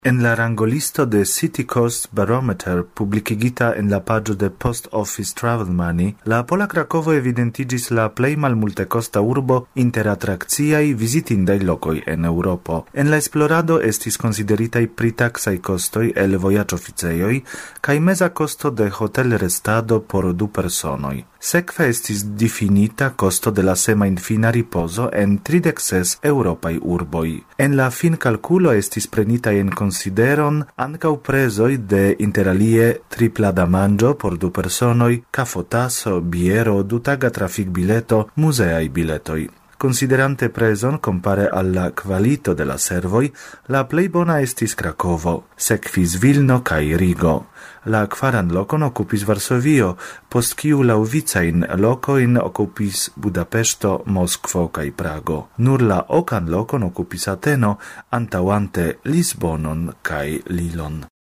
En la rangolisto de City Cost Barometer publicigita en la pagio de Post Office Travel Money, la Pola Krakovo evidentigis la plei malmultecosta urbo inter attracciai visitindai locoi en Europo. En la esplorado estis consideritai pritaxai costoi el vojaĝ-oficejoj kaj meza costo de hotel restado por 2 personoi. Sekve estis difinita costo de la semajnfina ripozo en 36 europai urboi. En la fin calculo estis prenitai en consideron ancau presoi de interalie tripla damanĝo por 2 personoi, cafotaso, biero, 2-taga trafic-bileto, museai biletoi. Considerante preson compare alla qualito de la servoi, la plei bona estis Krakovo, sekvis Vilno kai Rigo. La 4. lokon okupis Varsovio, post kiu laŭvicain lokoin okupis Budapeŝto, Moskvo kaj Prago. Nur la 8. lokon okupis Ateno, antaŭante Lisbonon kaj Lilon.